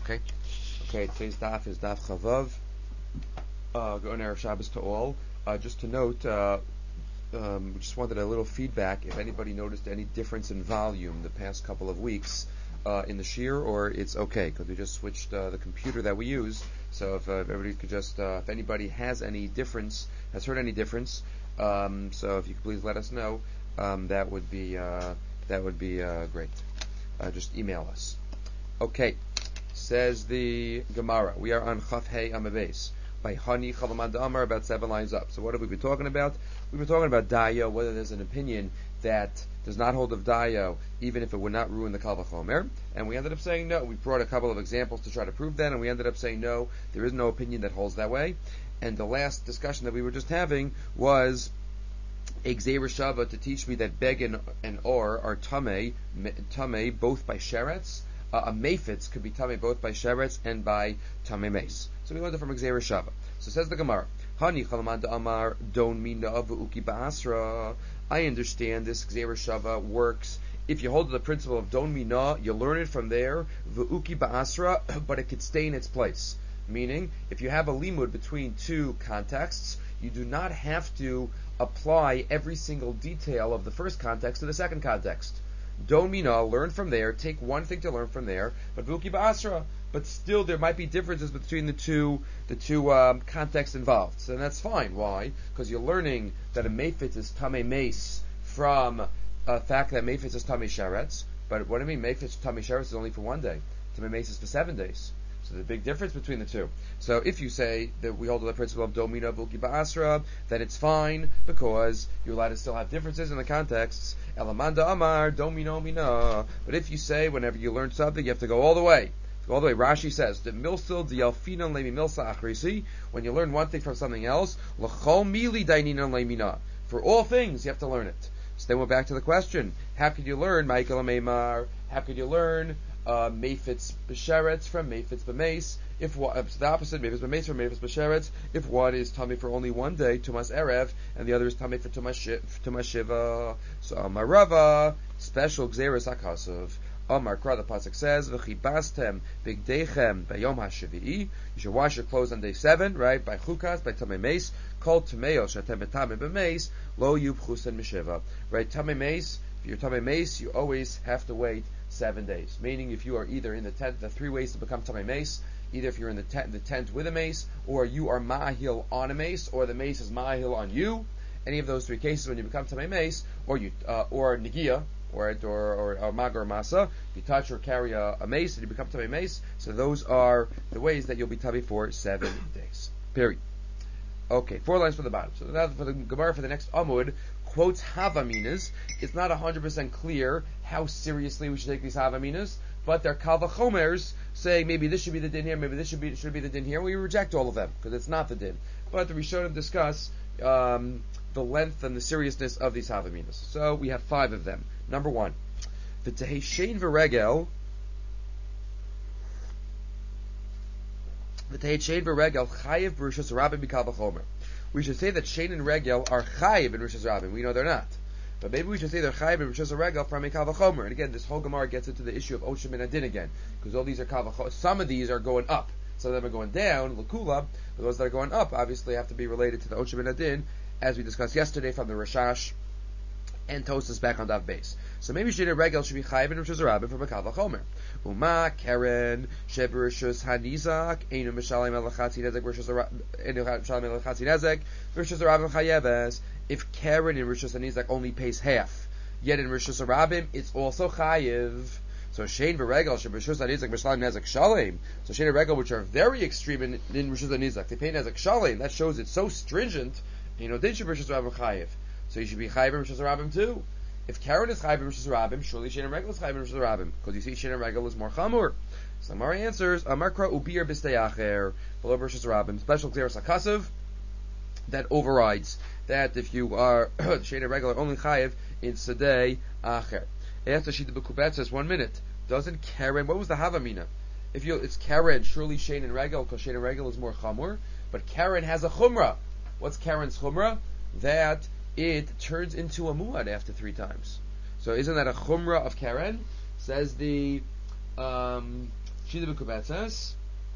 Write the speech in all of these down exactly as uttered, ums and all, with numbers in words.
Okay. Okay, today's daf is daf Chavav. Uh, Go on Erev Shabbos to all. Uh, just to note, uh, um, we just wanted a little feedback if anybody noticed any difference in volume the past couple of weeks uh, in the shir, or it's okay because we just switched uh, the computer that we use. So if uh, everybody could just, uh, if anybody has any difference, has heard any difference, um, so if you could please let us know, um, that would be uh, that would be uh, great. Uh, just email us. Okay. Says the Gemara. We are on Chaf Hey Amabes by Hani Chalaman Amar, about seven lines up. So what have we been talking about? We've been talking about Dayo, whether there's an opinion that does not hold of Dayo, even if it would not ruin the Kal Vachomer. And we ended up saying no. We brought a couple of examples to try to prove that, and we ended up saying no, there is no opinion that holds that way. And the last discussion that we were just having was a Gzeir Shava to teach me that Beg and, and Or are Tameh, Tameh both by Sheretz. Uh, a Mephitz could be Tameh both by Sheretz and by Tameh Mace. So we learned it from Gzeir Shava. So says the Gemara, Hani Chalaman Amar Don Mina V'Uki Ba'asra. I understand this Gzeir Shava works. If you hold the principle of Don Mina, you learn it from there, V'Uki Ba'asra, but it could stay in its place. Meaning, if you have a limud between two contexts, you do not have to apply every single detail of the first context to the second context. Don Mina, learn from there, take one thing to learn from there, but Vuki Ba'asra, but still there might be differences between the two the two um, contexts involved. So that's fine. Why? Because you're learning that a Mephitz is Tameh Mace from a fact that Mephitz is Tameh Sheretz, but what do I mean? Mephitz Tameh Sheretz is only for one day. Tameh Mace is for seven days. So there's a big difference between the two. So if you say that we hold to the principle of Domina Vuki Ba'asra, then it's fine because you're allowed to still have differences in the contexts. Elamanda Amar Domino Mina. But if you say whenever you learn something, you have to go all the way. Go all the way. Rashi says the milsil dialfinon lemi milsa achrisi. When you learn one thing from something else, l'chol mili daininon lemina. For all things, you have to learn it. So then we're back to the question: how could you learn Michael Ameimar? How could you learn Uh, Mephitz b'sheretz from Mephitz b'meis? If one, uh, the opposite, Mephitz b'meis from Mephitz b'sheretz. If one is tummy for only one day, Tumas Erev, and the other is tummy for Tumas Shiva. So Amar Rava, special Gzeirus Akasav. Amar Kra, the pasuk says, V'chibastem b'gdeichem b'yom ha'shivi'i. You should wash your clothes on day seven, right? By chukas, by tamei meis. Kol tameo shatem b'tamei b'meis lo yubchusen mishiva. Right? Tamei meis. If you're tamei meis, you always have to wait seven days. Meaning, if you are either in the tent, the three ways to become tamei mace, either if you're in the tent, the tent with a mace, or you are ma'ahil on a mace, or the mace is ma'ahil on you. Any of those three cases, when you become tamei mace, or you, uh, or negia, or or or, or magar masa, you touch or carry a, a mace, and you become tamei mace. So those are the ways that you'll be tamei for seven days. Period. Okay, four lines from the bottom. So now for the Gemara for the next Amud, quotes Havaminas. It's not one hundred percent clear how seriously we should take these Havaminas, but they're Kal Vachomers saying maybe this should be the din here, maybe this should be should be the din here. We reject all of them because it's not the din. But the Rishonim discuss um, the length and the seriousness of these Havaminas. So we have five of them. Number one, the Teheshein V'Regel. The Teheshein V'Regel Chayiv B'Rishus Rabim B'Kal Vachomer. We should say that Shein and Regel are Chayiv in Rishus Rabim. We know they're not. But maybe we should say they're Chayiv in Rishus Regel from a Kal Vachomer. And again, this whole Gemara gets into the issue of Oshim and Adin again. Because all these are Kal Vachomer. Some of these are going up. Some of them are going down, Lakula. But those that are going up obviously have to be related to the Oshim and Adin, as we discussed yesterday from the Rashash and Tosas back on Dav base. So maybe Shein and Regel should be Chayiv in Rishus Rabim from a Kal Vachomer. Uma Karen Sheberishus Hanizak Einu Mishalim Elachatzi Nezek Rishus Einu Mishalim Elachatzi Nezek Rishus Rabim Chayeves. If Karen in Rishus Hanizak only pays half, yet in Rishus Rabim it's also Chayev. So Shein v'Regel Sheberishus Hanizak Mishalim Nezek Shalim. So Shein and Regel, which are very extreme in, in Rishus Hanizak, they pay Nezek Shalim. That shows it's so stringent. You know, did Sheberishus Rabim Chayev? So you should be Chayev in Rishus Rabim too. If Karen is Chayiv in Rishus Rabim, surely Shein and Regel is Chayiv in Rishus Rabim, because you see Shein and Regel is more Chamur. So Amari answers, Amarkra ubir b'steyacher, below Rishus Rabim, special Gzeirus Akasav, that overrides that if you are Shein and Regel are only Chayiv in Sadei Acher. After Shita B'Kubet says, one minute, doesn't Karen, what was the Havamina? If you, it's Karen, surely Shein and Regel, because Shein and Regel is more Chamur, but Karen has a Chumrah. What's Karen's Chumrah? That it turns into a muad after three times. So isn't that a chumrah of Karen? Says the um, Shida b'kubetzes.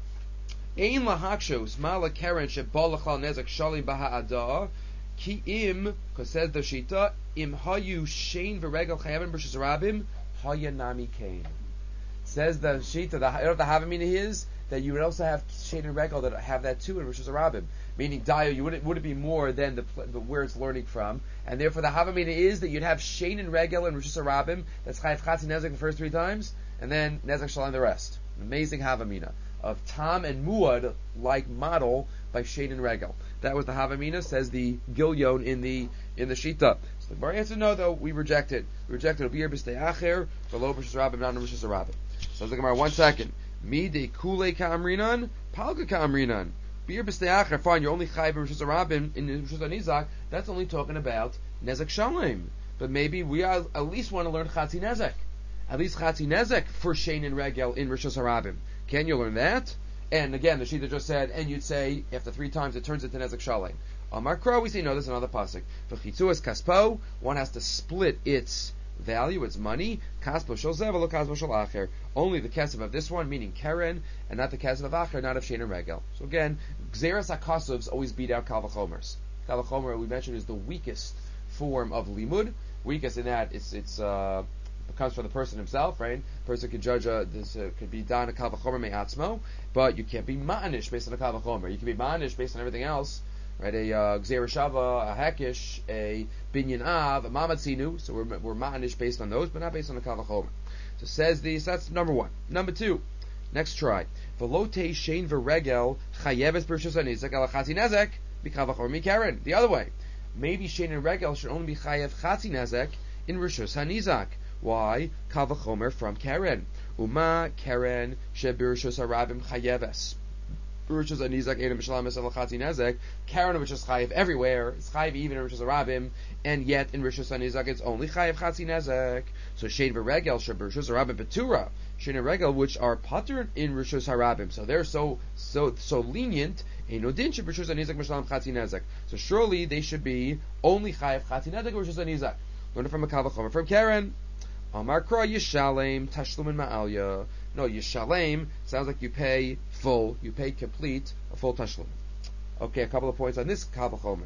Ein lahakshos mala keren shebal lachal nezek shalim baha'ada ki im, because says the Shita, im hayu shein v'regel chayavim b'shus rabim hayanami kain. Says the Shita, the, you know what the Havamina is? That you would also have shein and regel that have that too in b'shus rabim. Meaning, Dayo, you wouldn't, would it be more than the, the where it's learning from? And therefore the Havamina is that you'd have shein and regel and rishus rabim, that's chayav chatzi nezek the first three times, and then nezek shalim the rest. Amazing Havamina of Tam and Muad like model by shein and regel. That was the Havamina, says the Gilyon in the in the Shita. So the Gemara answered no, though we reject it. We reject it. Obir b'stei acher v'lo b'shus rabim, not b'shus rabim. So the Gemara, one second. Mi de kule ka'amrinan, palga ka'amrinan. Bir b'stei acher, fine, you're only chayiv b'shus rabim in b'shus nizak. That's only talking about nezek shalim. But maybe we are, at least want to learn chatzi nezek. At least chatzi nezek for shein and regel in rishus harabim. Can you learn that? And again, the Shita just said, and you'd say after three times it turns into nezek shalim. Amar Kro, we say no. There's another pasuk. V'chitzuas kaspo, one has to split its value, its money. Kaspo shel zev, lo kaspo shel acher. Only the kesef of this one, meaning keren, and not the kesef of acher, not of shein and regel. So again, gzeras hakasuvs always beat out kal v'chomers. Kal v'chomer, we mentioned, is the weakest form of limud. Weakest in that it's it's. Uh, It comes from the person himself, right? The person could judge a, this uh, could be done a kal v'chomer me'atzmo, but you can't be ma'anish based on a kal v'chomer. You can be ma'anish based on everything else, right? A uh, gzeira shava, a hekish, a binyan av, a mamatzinu. So we're we're ma'anish based on those, but not based on the kal v'chomer. So says these. So that's number one. Number two. Next try. Velote shein v'regel chayeves b'rishus hanizek ala chatzi nezek b'kal v'chomer mikaren. The other way. Maybe shein and regel should only be chayev chatzi nezek in rishus hanizak. Why? Kal v'chomer from Keren. Uma Keren shebirshus harabim chayeves. Birshus anizak edim b'shalam esel chatzi nezek. Keren which is chayev everywhere. It's chayev even in rishus harabim, and yet in rishus anizak it's only chayev chatzi nezek. So shein v'regel shebirshus harabim betura. Shein and regel which are patterned in rishus harabim. So they're so so so lenient. Einodin shebirshus anizak b'shalam chatzi nezek. So surely they should be only chayev chatzi nezek rishus anizak. Learn it from a kal v'chomer from Keren. Amar Kra Yishalem Tashlumin Ma'alya. No, Yishalem sounds like you pay full, you pay complete, a full tashlum. Okay, a couple of points on this kal v'chomer.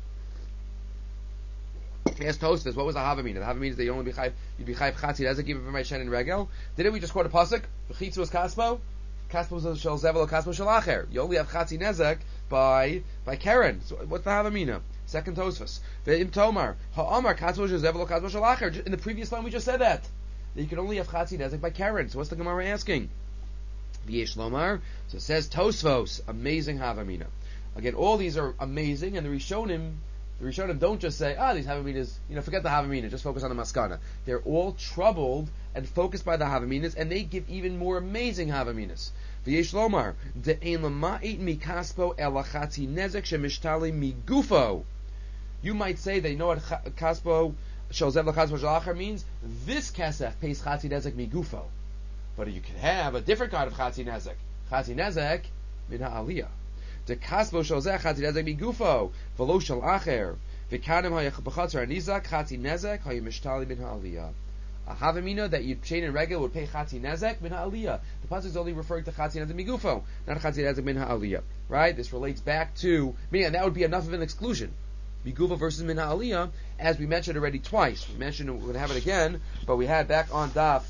Ask Tosfos, what was the Havamina? The Havamina is that you only be chayv, you'd be chayv chatzi nezek even for my shen and regel. Didn't we just quote a pasuk? V'chitzu was kaspo, kaspo was shel zevel, kaspo shel acher. You only have chatzi nezek by by Keren. So what's the Havamina? Second Tosfos. Ve'im Tomar ha'amar kaspo shel zevel, kaspo shel acher. In the previous line we just said that that you can only have chatzi nezek by Keren. So what's the Gemara asking? V'yesh lomar. So it says Tosfos, amazing Havamina. Again, all these are amazing, and the Rishonim. The Rishonim don't just say, ah, these Havaminas, you know, forget the Havamina, just focus on the Maskana. They're all troubled and focused by the Havaminas, and they give even more amazing Havaminas. V'yesh lomar, de'ein lama'it mikaspo elachatzi nezek shemishtali migufo. You might say they know what kaspo shel zev l'chaspo shel acher means. This kesef pays chatzi nezek migufo. But you could have a different kind of chatzi nezek. Chatzi nezek min ha'aliyah. The kaspo shel zeh chatzi nezek migufo v'lo shel acher v'kanem ha'yachbachatzer anizak chatzi nezek ha'yimishtali min ha'aliyah. A havamina that you'd chain and regular would pay chatzi nezek min ha'aliyah. The pasuk is only referring to chatzi nezek migufo, not chatzi nezek min ha'aliyah. Right? This relates back to meaning that would be enough of an exclusion. Migufa versus min ha'aliyah, as we mentioned already twice. We mentioned we would have it again, but we had back on daf.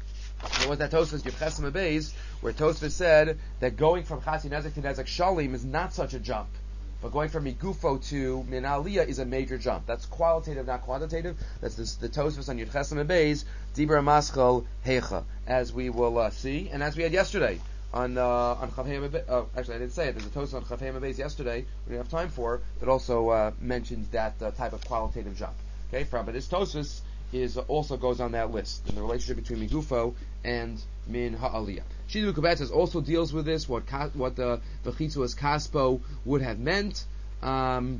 What was that Tosfos Yevchesem Abeis, where Tosfos said that going from Chatzi Nezek to Nezek Shalim is not such a jump, but going from Migufo to Min Aliyah is a major jump. That's qualitative, not quantitative. That's this, the Tosfos on Yevchesem Abeis, Dibra Maschal Heicha, as we will uh, see, and as we had yesterday on uh, on Chavheim Abeis. Oh, actually, I didn't say it. There's a Tosfos on Chavheim Abeis yesterday we didn't have time for, that also uh, mentions that uh, type of qualitative jump. Okay, from but this Tosfos is uh, also goes on that list in the relationship between Migufo and Min Ha'aliyah. Shita B'Kubetzes also deals with this, what ka, what the V'chitzu as Kaspo would have meant. Um,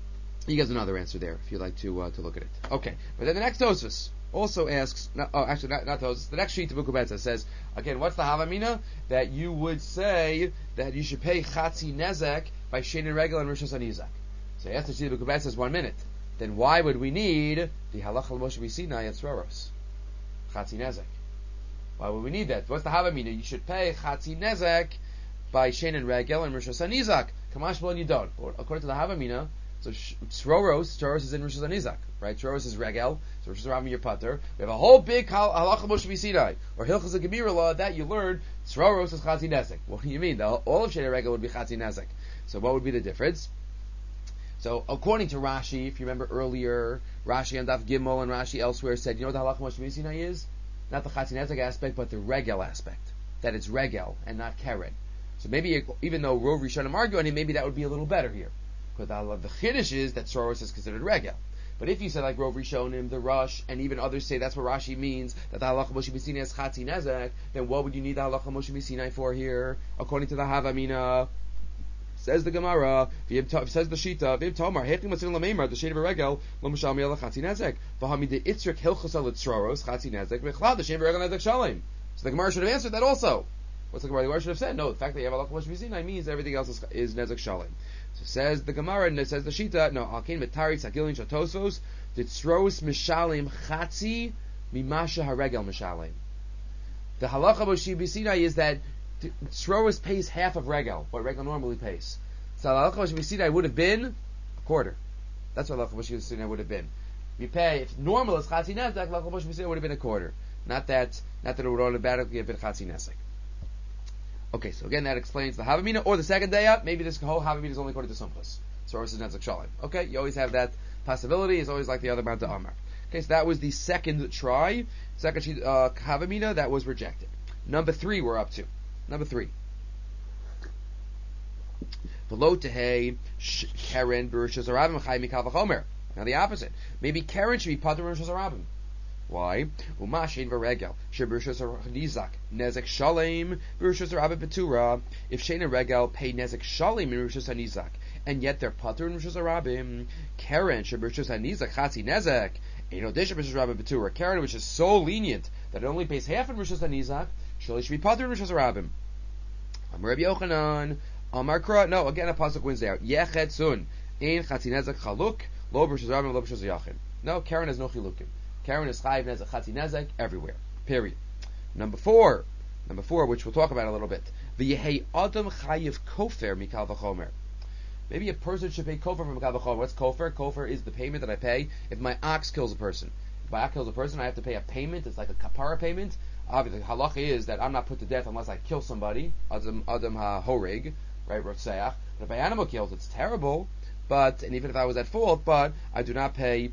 he gives another answer there if you'd like to uh, to look at it. Okay, but then the next Tosfos also asks, no, oh actually not, not Tosfos, the next Shita B'Kubetzes says, again, what's the Havamina? That you would say that you should pay Chatzi Nezek by Shein and Regel and Rishos Hanizak. So he asks the Shita B'Kubetzes one minute. Then why would we need the Halach al Moshe Sinai at Sroros? Chatzi Nezek. Why would we need that? What's the Havamina? You should pay Chatzi Nezek by Shein and Regel and Rosh Hashanah. Kamash B'Lo and you don't. But according to the Havamina, so Tzroros, Tzroros is in Rosh Hashanah, right? Tzroros is Regel, so Rosh Hashanah your Pater. We have a whole big Halacha Moshe B'Sinai, or Hilchas Gemira law that you learn, Tzroros is Chatzi Nezek. What do you mean? The, all of Shein and Regel would be Chatzi Nezek. So what would be the difference? So according to Rashi, if you remember earlier, Rashi and Daf Gimel and Rashi elsewhere said, you know what the Halacha Moshe B'Sinai is? Not the Chatzi Nezek aspect, but the Regel aspect. That it's Regel and not Keren. So maybe, even though Rov Rishonim argue on it, maybe that would be a little better here. Because the Chiddush is that Tzroros is considered Regel. But if you say like Rov Rishonim, the Rush, and even others say that's what Rashi means, that the Halacha Moshe B'Sinai is Chatzi Nezek, then what would you need the Halacha Moshe B'Sinai for here? According to the Havamina, says the Gemara, says the Shita, V'im Tomar, Hechim Matzin Lameimar, the Shade of a Regel, Lo Mishal Mi'ala Chatzi Nezek, V'hami de Itzrik Hilchos Al Tzroros, Chatzi Nezek, V'chlad, the Shade of a Regel Nezek Shalem. So the Gemara should have answered that also. What's the Gemara? The Gemara should have said, no, the fact that you have Halacha Moshe B'Sinai means everything else is, is Nezek Shalem. So says the Gemara, and it says the Shita, no, Alkein Metari Tzagilin Shatosvos, the Tzroros Mishalem Chatzi, Mimasha HaRegel Mishalem. The Halacha Moshe B'Sinai is that Tzroros pays half of Regel, what Regel normally pays. So Halacha Moshe B'Sinai would have been a quarter. That's what Halacha Moshe B'Sinai would have been. We pay, if normal is Chatzi Nezek, Halacha Moshe B'Sinai would have been a quarter. Not that, not that it would automatically have been Chatzi Nezek. Okay, so again, that explains the Havamina, or the second day up, maybe this whole Havamina is only according to Sumchus. So Rosh is Nezek Shalem. Okay, you always have that possibility, it's always like the other Mount Amar. Okay, so that was the second try, second uh, Havamina, that was rejected. Number three we're up to. Number three. Below Tehei, Keren, Berushas Arabim, Chai Mikal V'chomer. Now the opposite. Maybe Keren should be Pater Berushas Arabim. Why? Uma Shein V'Regel, Sheberushas Nizak, Nezek Shalem, Berushas Arabim Betura. If Shein and Regel pay Nezek Shalem in Berushas Nizak, and yet they're Pater in Berushas Arabim, Keren, Sheberushas Nizak, Chatzi Nezek, Ein Odesha Berushas Arabim Betura. Keren, which is so lenient that it only pays half in Berushas Nizak, surely should be Pater in Berushas Arabim. Amar Rabbi Yochanan. Amar Kra, no, again a pasuk wins out. Yechet sun, ein Chatzi Nezek chaluk, lo b'rishos rabim, lo b'rishos yachim. No, Karen has no chilukim. Karen is chayiv nezek, Chatzi Nezek everywhere. Period. Number four, number four, which we'll talk about a little bit. V'yehei adam chayiv kofer mikal v'chomer. Maybe a person should pay kofer from mikal v'chomer. What's kofer? Kofer is the payment that I pay if my ox kills a person. If my ox kills a person, I have to pay a payment. It's like a kapara payment. Obviously, halacha is that I'm not put to death unless I kill somebody. Adam adam ha-horeg. Right, Rotseach. But if I animal kills, it's terrible. But and even if I was at fault, but I do not pay.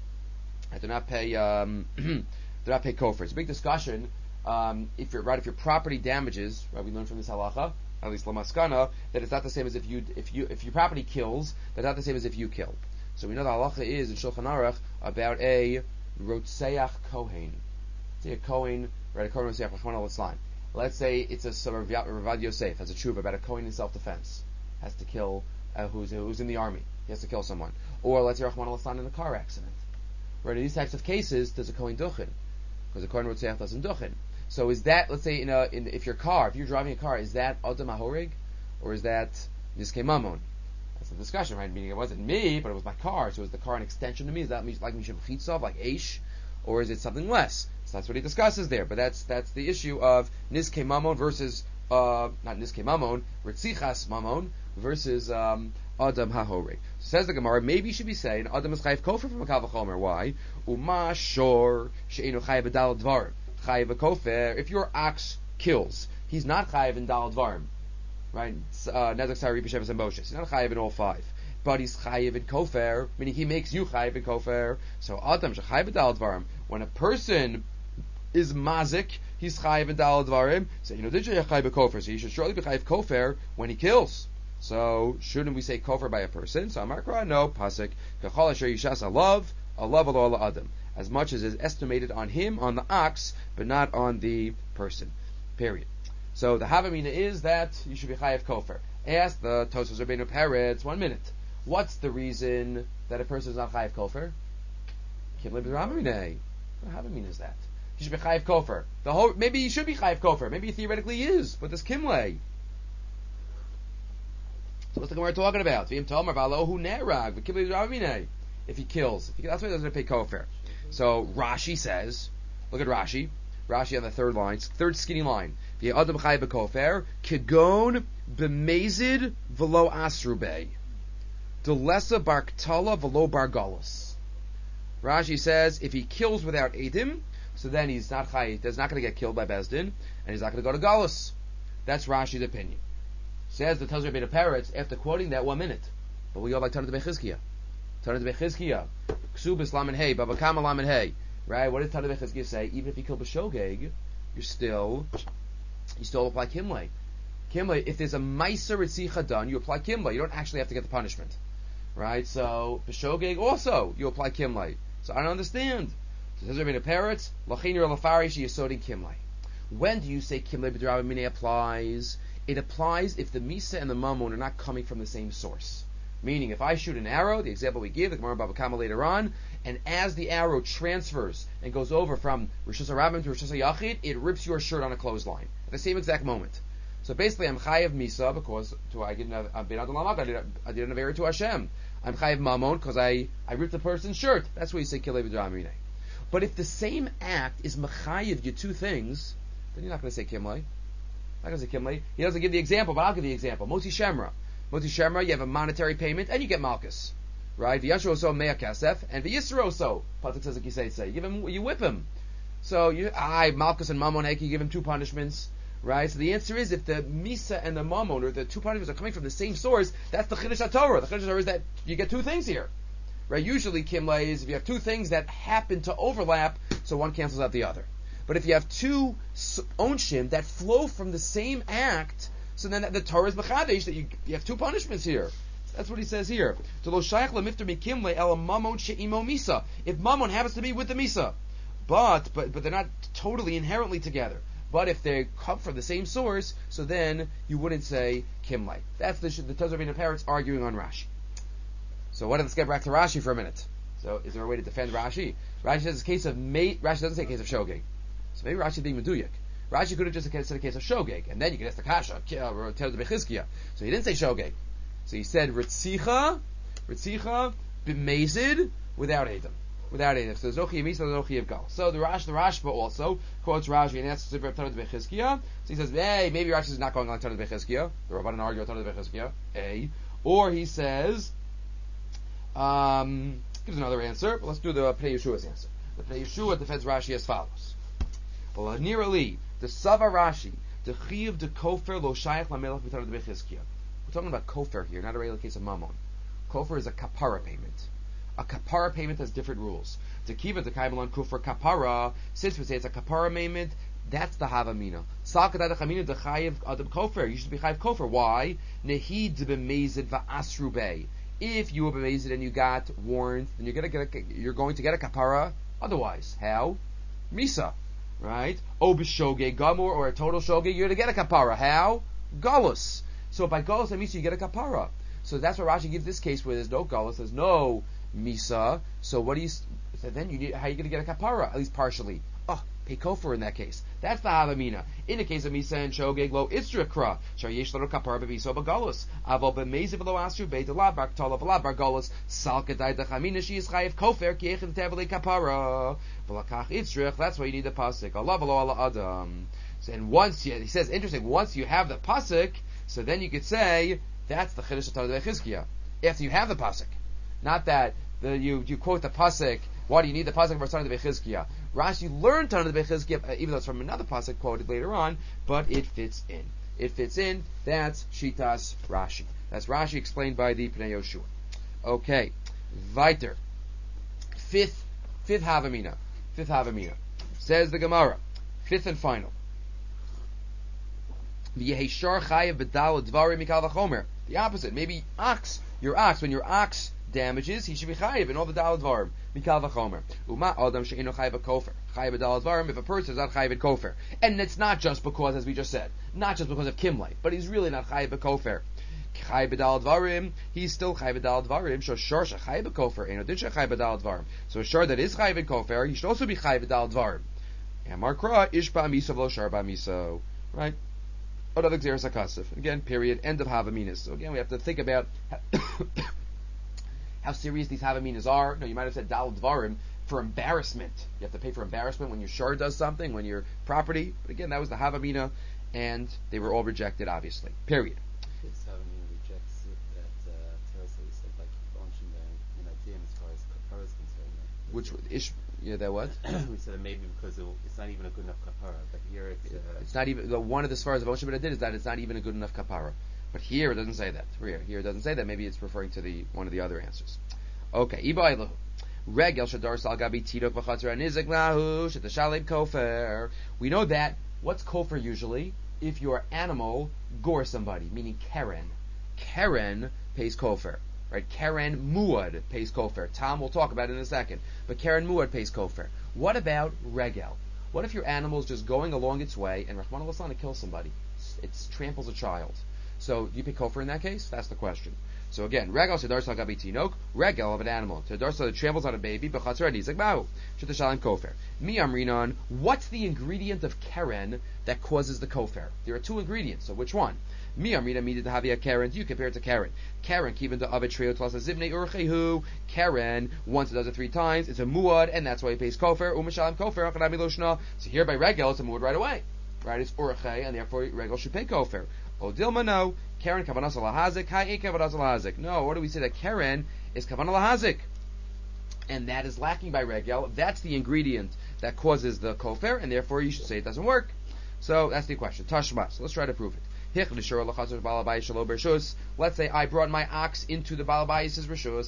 I do not pay. Um, do not pay kofar. It's a big discussion. Um, if you're right, if your property damages, right, we learned from this halacha, at least lamaskana, that it's not the same as if you if you if your property kills, that's not the same as if you kill. So we know the halacha is in Shulchan Aruch about a Rotseach Kohen. See a Kohen, right? A Kohen Rotseach Rachmana litzlan. Let's say it's a Ravad Yosef has a tshuva about a Kohen in self-defense, has to kill uh, who's who's in the army, he has to kill someone, or let's say Rahman al-Islan in a car accident. Right, in these types of cases, does a Kohen duchen? Because a Kohen Rotseach doesn't duchen. So is that, let's say, in a, in if your car, if you're driving a car, is that Adam HaHorig, or is that Nizkei Mamon? That's the discussion, right? Meaning it wasn't me, but it was my car, so is the car an extension to me? Is that like Mishum Chitzov, like Eish, or is it something less? That's what he discusses there, but that's that's the issue of Nizkei Mamon versus uh, not Nizkei Mamon, Ritzichas Mamon versus um, Adam HaHoreg. So says the Gemara, maybe you should be saying Adam is chayiv kofer from a kal v'chomer. Why? Uma shor she'enu chayiv b'dal dvarim chayiv kofer. If your ox kills, he's not chayiv in dal dvarim, right? Nezek sari b'sheves and boshes. He's not chayiv in all five. But he's chayiv in kofer, meaning he makes you chayiv in kofer. So Adam shechayiv b'dal dvarim. When a person is mazik, he's chayiv in dal dvarim. So you know, did you chayiv kofer? So he should surely be chayiv kofer when he kills. So shouldn't we say kofer by a person? So Amar Kra, no pasuk kachol asher yishas alav alav alo adam, as much as is estimated on him, on the ox, but not on the person. Period. So the Havamina is that you should be chayiv kofer. Ask the Tosfos Rabbeinu Peretz. One minute. What's the reason that a person is not chayiv kofer? Kimle b'Ramine. What Havamina is that? He should be chayiv kofer. The whole maybe he should be chayiv kofer. Maybe he theoretically is, but this kimle. So what's the Gemara talking about? If he kills, if he, that's why he doesn't pay kofer. So Rashi says, look at Rashi. Rashi on the third line, third skinny line. V'yadam chayiv b'kofer kegon b'mezid v'lo asrubei delesa barktala v'lo bargalus. Rashi says if he kills without edim, so then he's not chayiv. He's not going to get killed by Bezdin, and he's not going to go to galus. That's Rashi's opinion. Says the Tazar Beit Peretz after quoting that one minute. But we all like Tanat Bechizkiah. Tanat Bechizkiah, Ksubis Lamed Hey, Babakama Lamed Hey. Right? What did Tanat Bechizkiah say? Even if you kill B'shogeg, you're still, you still apply Kimlay. Kimlay, if there's a Meiser Ritzicha done, you apply Kimlay. You don't actually have to get the punishment. Right? So, B'shogeg also, you apply Kimlay. So I don't understand. So Tazar Beit Peretz, Lachin Yer Lafarish Yesodin Kimlay. When do you say Kimlay B'drabah Minei applies? It applies if the Misa and the Mammon are not coming from the same source. Meaning, if I shoot an arrow, the example we give, the Gemara Bava Kama later on, and as the arrow transfers and goes over from Rishus HaRabim to Rishus HaYachid, it rips your shirt on a clothesline at the same exact moment. So basically, I'm Chayev Misa because to I didn't have I've been Adon Lamak, I did I did an Avera to Hashem. I'm Chayev Mammon because I, I ripped the person's shirt. That's why you say Kilei B'Drabah Minei. But if the same act is Mechayev you two things, then you're not going to say Kimlei. Not going to say Kimlei. He doesn't give the example, but I'll give the example. Moti Shemra. Moti Shemra, you have a monetary payment, and you get Malchus. Right? V'yashro so mea kasef, and v'yisro so. Patak says like you say, say. You give him, you whip him. So, you, I, Malchus and Mammon, you give him two punishments. Right? So the answer is, if the Misa and the Mammon, or the two punishments are coming from the same source, that's the Chiddush HaTorah. The Chiddush HaTorah is that you get two things here. Right? Usually, Kimlei is if you have two things that happen to overlap, so one cancels out the other. But if you have two onshim that flow from the same act, so then the Torah is mechadesh that you, you have two punishments here. That's what he says here. If Mammon happens to be with the Misa, but but but they're not totally inherently together. But if they come from the same source, so then you wouldn't say Kimlei. That's the the Tazar Beit Peretz arguing on Rashi. So what? Let's get back to Rashi for a minute. So is there a way to defend Rashi? Rashi says it's a case of mate. Rashi doesn't say a case of shogeg. So maybe Rashi is being meduyak. Rashi could have just said a case of shogeg, and then you could ask the kasha or tell the bechizkiah. So he didn't say shogeg. So he said ritzicha, ritzicha b'mezid without edom, without edom. So there's no chiyuv misa, there's no chiyuv gal. So the Rash, the Rashba also quotes Rashi and asks the Tanat Bechizkiah. So he says, hey, maybe Rashi is not going on Tanat Bechizkiah. The Rabbanan argue on Tanat Bechizkiah. A, or he says, um, gives another answer. But let's do the Pnei Yeshua's answer. The Pnei Yeshua defends Rashi as follows. Well, nearly the Sava Rashi, the Chiyuv de Kofer lo Shayach lamelech b'Tanat Bechizkiah. We're talking about Kofer here, not a regular case of Mammon. Kofer is a kapara payment. A kapara payment has different rules. To keep it, the Kaimelon Kofer kapara, since we say it's a kapara payment, that's the Havamina. Salkadad Chamina de Chayiv Adam Kofer. You should be Chayiv Kofer. Why? Nehid b'mezid va'asrubei. If you were b'mezid and you got warned, then you're gonna get a, you're going to get a kapara. Otherwise, how? Misa. Right? O b'shogeg gamur, or a total shogeg, you're going to get a kapara. How? Galus. So by galus and misa, you get a kapara. So that's what Rashi gives this case where there's no galus, there's no misa. So what do you? So then you need, how are you going to get a kapara? At least partially. Oh, pay kofer in that case. That's the havamina. In the case of misa and shogeg, lo itzrakra shar yesh lo kapara b'misa b'galus. Aval b'meiziv v'lo asru beit alav bar ktala v'lav bar galus sal kedai dachamina she is chayiv kofer ki echem teveli kapara v'lakach itzrach. That's why you need the pasuk. Allah v'lo ala adam. And once you, he says, interesting. Once you have the pasuk, so then you could say that's the chiddush of Tanat Bechizkiah. After you have the pasuk, not that the, you you quote the pasuk. Why do you need the pasuk for Tanat Bechizkiah? Rashi learned Tanat Bechizkiah, even though it's from another pasuk quoted later on, but it fits in. It fits in. That's Shitas Rashi. That's Rashi explained by the Pnei Yoshua. Okay, weiter. Fifth, fifth Havamina. Fifth Havamina. Says the Gemara. Fifth and final. The opposite. Maybe ox, your ox, when your ox damages, he should be chayiv in all the dalad dvarim. Mikal v'chomer. Uma adam she'ino chayiv kofer. Chayiv dalad dvarim. If a person is not chayiv kofer, and it's not just because, as we just said, not just because of kimlay, but he's really not chayiv kofer. Chayiv dalad dvarim. He's still chayiv dalad dvarim. So shor shechayiv kofer. Eno din shechayiv dalad dvarim. So a shor that is chayiv kofer, he should also be chayiv dalad dvarim. And markra ishba miso v'lo shar ba miso. Right. Another Xeris HaKasif. Again, period. End of Havaminas. So again, we have to think about how, how serious these Havaminas are. No, you might have said Dal Dvarim. for embarrassment. You have to pay for embarrassment when your shar does something, when your property. But again, that was the Havamina, and they were all rejected, obviously. Period. This Havamina rejects it, that uh, Teresa said, like, launching the Minadim as far as kapara is concerned. Right? Which ish, yeah, that what? We said maybe because it, it's not even a good enough kapara, but here it's. Uh, it's not even the one of the Sfaras of Osher Benadid is that it's not even a good enough kapara. But here it doesn't say that. Here, here it doesn't say that. Maybe it's referring to the one of the other answers. Okay, Ibailahu. Regel shadar sal gabi tidok v'chatzar anizek lahu shetashaleb kofer. We know that. What's kofer usually? If your animal gore somebody, meaning keren. Keren pays kofer. Right? Keren muad pays kofer. Tom will talk about it in a second. But keren muad pays kofer. What about regel? What if your animal is just going along its way and Rahman al it kills somebody? It tramples a child. So do you pay kofer in that case? That's the question. So again, regel shedarsa gabi tinok, regel of an animal. Shedarsa that trambles on a baby, b'chatzar anizek ba'u. Shetashalim kofer. Mi amrinon, what's the ingredient of keren that causes the kofer? There are two ingredients, so which one? Mi amrina needed to have a keren. Do you compare it to keren? Keren, kiven to avet treo tlas zivnei urchehu. Keren, once it does it three times, it's a muad, and that's why he pays kofer. Umashalim kofer, achanami loshna. So here by regel, it's a muad right away. Right? It's urchei, and therefore regel should pay kofer. Odilma no, Keren kavanas lahazik, hai kavanas lahazik. No, what do we say that Keren is kavanah lahazik? And that is lacking by regel. That's the ingredient that causes the kofer, and therefore you should say it doesn't work. So that's the question. Tashma. So let's try to prove it. Let's say I brought my ox into the balabayis' rishus,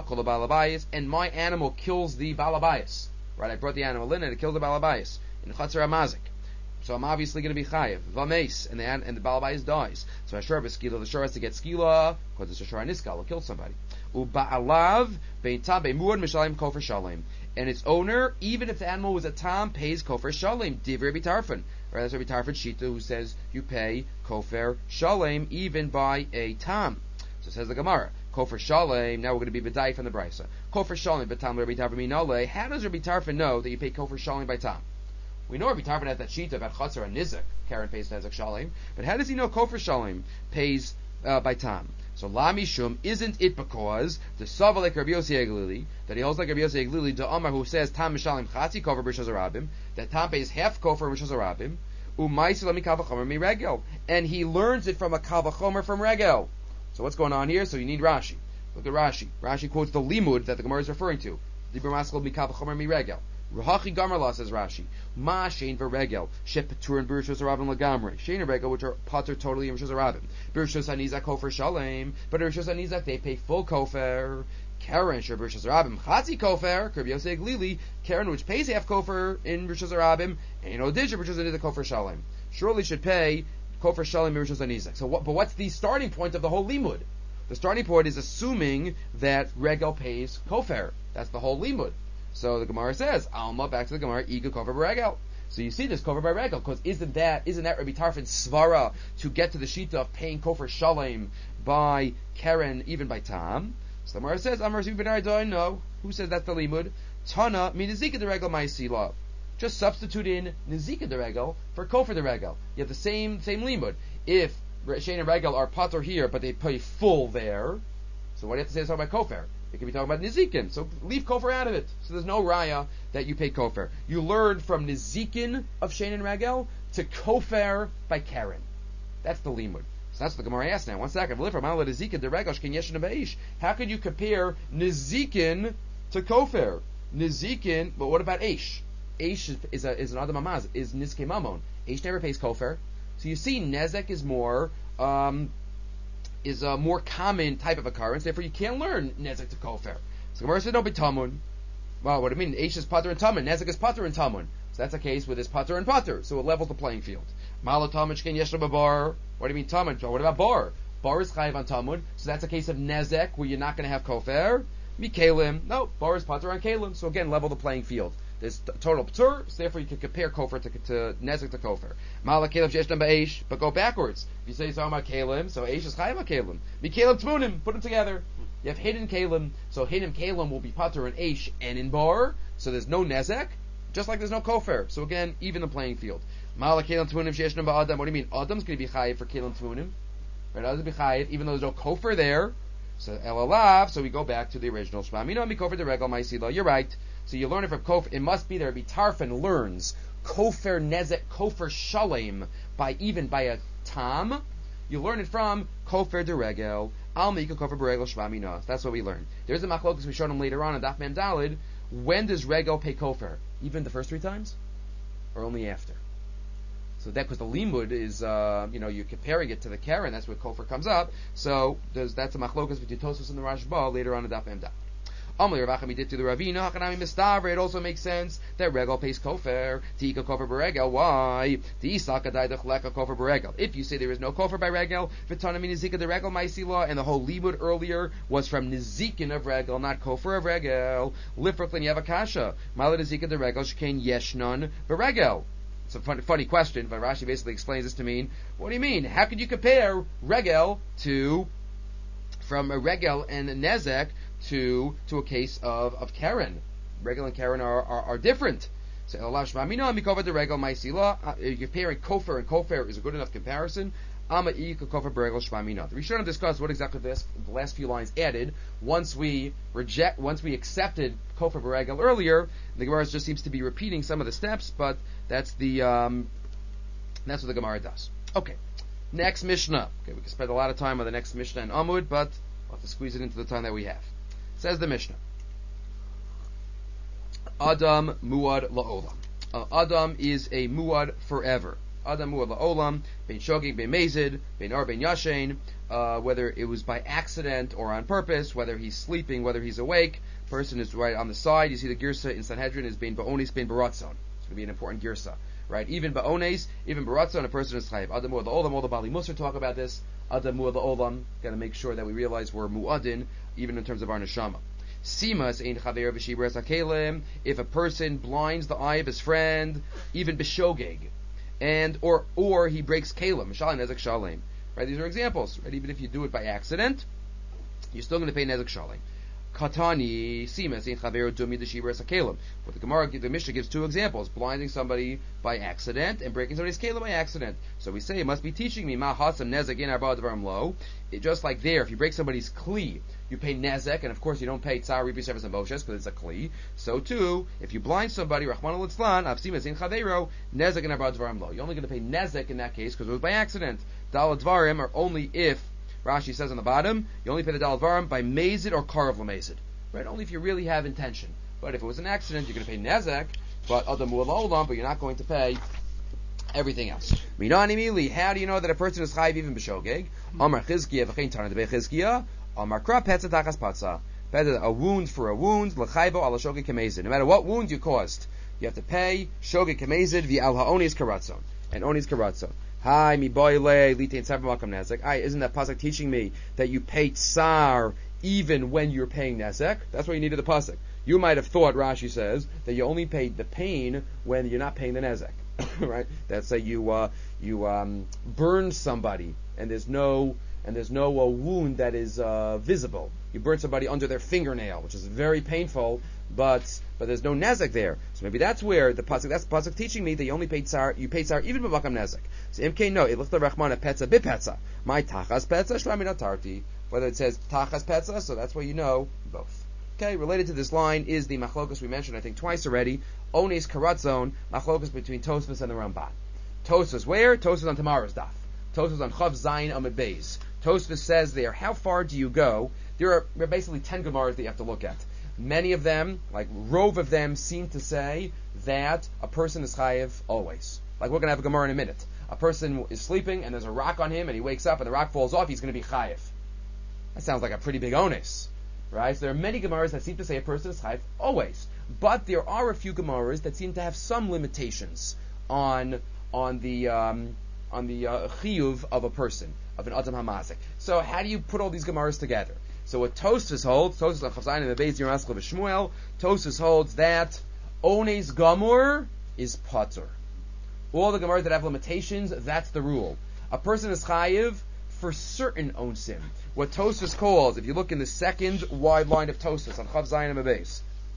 and my animal kills the balabayis. Right? I brought the animal in and it killed the balabayis in chatzar amazik. So I'm obviously going to be chayiv. Vames, and the and the balabayis dies. So Ashur b'skila, the shor has to get skila because it's a shor niskal, will kill somebody. Uba'alav beintam be'muad mishalim kofer shalim, and its owner, even if the animal was a tam, pays kofer shalim. Div Rabbi Tarfon, or that's Rabbi Tarfon Shita, who says you pay kofer shalim even by a tam. So says the Gemara. Kofer shalim. Now we're going to be b'dai from the brisa. Kofer shalim b'tam Rabbi Tarfon minale. How does Rabbi Tarfon know that you pay kofer shalim by tam? We know Rabbi Tarfon has that sheet about chatzar and nizek. Karen pays nezek shalim, but how does he know kofer shalim pays uh, by tam? So lami shum, isn't it because the sava like Rabbi Yossi Eglili, that he holds like Rabbi Yossi Eglili, the Amar who says tam mishalim chatzi kofer b'rishos harabim, that tam pays half kofer b'rishos harabim, u'maisi lami kavachomer mi regel, and he learns it from a kavachomer from regel. So what's going on here? So you need Rashi. Look at Rashi. Rashi quotes the limud that the Gemara is referring to. Dibur maskal mi kavachomer mi regel. Rahachi Gamarla, says Rashi. Ma shein v'regel shep peturin b'rishos harabim lagamri. Shein v'regel, which are patur totally in rishos harabim. B'rishos hanizak kofer shalem, but in rishos hanizak they pay full kofer. Karen shep b'rishos harabim chatzi kofer. Rabbi Yossi Eglili, Karen which pays half kofer in rishos harabim, and odisha b'rishos hanizak kofer shalem. Surely should pay kofer shalem in rishos hanizak. So what? But what's the starting point of the whole limud? The starting point is assuming that regel pays kofer. That's the whole limud. So the Gemara says, Alma, back to the Gemara, Iga kofer b'regel. So you see this kofer by regel, because isn't that isn't that Rabbi Tarfon's svara to get to the shita of paying kofer shalem by Keren, even by Tam? So the Gemara says, Amar Zubin no. Who says that's the limud? Tana, mi nizika de regel ma'isila. Just substitute in nizika de regel for kofer de regel. You have the same same limud. If Shein and regel are pater here, but they pay full there, so what do you have to say something about kofer? It could be talking about Nizikin, so leave kofer out of it. So there's no raya that you pay kofer. You learned from Nizikin of Shein and Regel to kofer by Karen. That's the limud. So that's what the Gemara asks now. One second. How could you compare Nizikin to kofer? Nizikin, but what about Eish? Eish is, is, a, is an Adam Amaz, is Nizke Mamon. Eish never pays kofer. So you see, Nezek is more... Um, is a more common type of occurrence, therefore you can't learn Nezek to Kofer. So Gemara said, don't be Tamun. Well, what do I mean? Eish is Pater and Tamun. Nezek is Pater and Tamun. So that's a case with this Pater and Pater. So it levels the playing field. Malo Tamun Shken Yeshna Bar. What do you mean Tamun? What about Bar? Bar is Chayiv on Tamun. So that's a case of Nezek where you're not going to have Kofer. Mikalim. No, Bar is Pater on Kalim. So again, level the playing field. There's total Ptur, so therefore you can compare Kofer to, to Nezek to Kofer. Mala Kalim Sheshna Ba'esh, but go backwards. If you say it's talking about Kalim, so Eish is Chayiv on Kalim. Mikalim Tmunim, put them together. You have hidden Kalim, so hidden Kalim will be Pater in Eish and in Bar, so there's no Nezek, just like there's no Kofer. So again, even the playing field. Mala Kalim Tmunim Sheshna Ba'adam, what do you mean? Adam's going to be Chayiv for Kalim Tmunim. Right, Adam's going to be Chayiv, even though there's no Kofer there. So Elalav, so we go back to the original Shema. Mino mi Kofer de Regel Ma'isila. You're right. So you learn it from Kofer. It must be there. Rabbi Tarfon learns Kofer Nezek, Kofer Shalem by even by a tam. You learn it from Kofer Deregel. Al Mika Kofer Beregel Shvamina. That's what we learn. There's a machlokas we showed him later on in Daf Mem Dalid. When does Regel pay Kofer? Even the first three times, or only after? So that because the limud is, uh, you know, you're comparing it to the Karen. That's where Kofer comes up. So there's, that's a machlokas between Tosfos and the Rashba later on in Daf Mem Dalid. It also makes sense that Regel pays Kofer, Tika Kofer Beregel. Why? If you say there is no Kofer by Regel, and the whole Libud earlier was from Nizikin of Regel, not Kofer of Regel. Lifrachlin Yavakasha, Malad Nizika de Regel, Shekain Yeshnon Beregel. It's a funny, funny question, but Rashi basically explains this to mean, what do you mean? How could you compare Regel to, from a Regel and a Nezek, to to a case of, of Karen? Regel and Karen are, are, are different. So Allah Shmamina Mikova de Regel Maisila. You're comparing Kofer and Kofer is a good enough comparison. Ama Ika Kofer Beregel Shmamina. We should have discussed what exactly this the last few lines added. Once we reject once we accepted Kofer Beregel earlier, the Gemara just seems to be repeating some of the steps, but that's the um, that's what the Gemara does. Okay. Next Mishnah. Okay, we can spend a lot of time on the next Mishnah and Amud, but we'll have to squeeze it into the time that we have. Says the Mishnah, Adam muad la'olam. Uh, Adam is a muad forever. Adam muad la'olam, bein shogig, bein mezid, bein ar, bein yashen, uh, whether it was by accident or on purpose, whether he's sleeping, whether he's awake. Person is right on the side. You see the girsa in Sanhedrin is bein ba'onis, bein baratzon. It's going to be an important girsa. Right? Even ba'ones, even baratzon, a person is chayiv. Adam muad la'olam, all the Bali Musar talk about this. Adam muad la'olam, got to make sure that we realize we're muadin, even in terms of our neshama. Simas ein chaver v'shibras hakelim. If a person blinds the eye of his friend, even b'shogeg, and or or he breaks kalim, shalem nezek shalem. Right? These are examples. Right? Even if you do it by accident, you're still going to pay nezek shalem. Katani simas ein chaver dumi d'shibras hakelim. But the Gemara, the Mishnah gives two examples: blinding somebody by accident and breaking somebody's kalim by accident. So we say it must be teaching me ma hasam nezek in arba dvarim lo. Just like there, if you break somebody's kli, you pay nezek, and of course you don't pay tzar, ribi, sheves, and boshes because it's a kli. So too, if you blind somebody, rachman al-itzlan, avsim in chaveiro, nezek and arba dvarim lo. You're only going to pay nezek in that case because it was by accident. Dal dvarim are only if, Rashi says on the bottom, you only pay the dal dvarim by mezid or karav lamezid. Right? Only if you really have intention. But if it was an accident, you're going to pay nezek, but adam mu'al but you're not going to pay everything else. Minani mili, how do you know that a person is chayiv even b'shogeg? Amar chizkiya v'chein tana debei chizkiya. Amar kra petza tachas patza. A wound for a wound. L'chaybo ala shogeg kemezid. No matter what wound you caused, you have to pay shogeg kemezid v'al ha'onis karatzon. And onis karatzon. Hi mi boile litein tzar b'makam nezek. Hi, isn't that pasuk teaching me that you pay tsar even when you're paying nezek? That's why you needed the pasuk. You might have thought, Rashi says, that you only paid the pain when you're not paying the nezek. Right? That's say you uh, you um, burn somebody and there's no and there's no uh, wound that is uh, visible. You burn somebody under their fingernail, which is very painful, but but there's no nezek there. So maybe that's where the pasuk that's the pasuk teaching me that you only paid tsar you paid tsar even b'makam nezek. So M K no it looks like Rachmana petza bipetza. My tachas petza shlamina tarti. Whether it says tachas petza, so that's where you know both. Okay, related to this line is the machlokas we mentioned, I think, twice already. Ones karatzon, machlokas between Tosfos and the Ramban. Tosfos where? Tosfos on tomorrow's daf. Tosfos on Chav Zayin Amud Beis. Tosfos says there, how far do you go? There are, there are basically ten Gemaras that you have to look at. Many of them, like rove of them, seem to say that a person is chayiv always. Like we're going to have a Gemara in a minute. A person is sleeping and there's a rock on him and he wakes up and the rock falls off, he's going to be chayiv. That sounds like a pretty big onus. Right? So there are many Gemaras that seem to say a person is chayiv always. But there are a few Gemaras that seem to have some limitations on on the um, on the uh, chiyuv of a person, of an Adam Hamazik. So how do you put all these Gemaras together? So what Tosfos holds, Tosfos on Chav Zayin and the Beis Yiraskal v'Shmuel, Tosfos holds that Ones Gamur is Patur. All the Gemaras that have limitations, that's the rule. A person is chayiv for certain onsim. What Tosfos calls, if you look in the second wide line of Tosfos on Chav Zayin and Beis,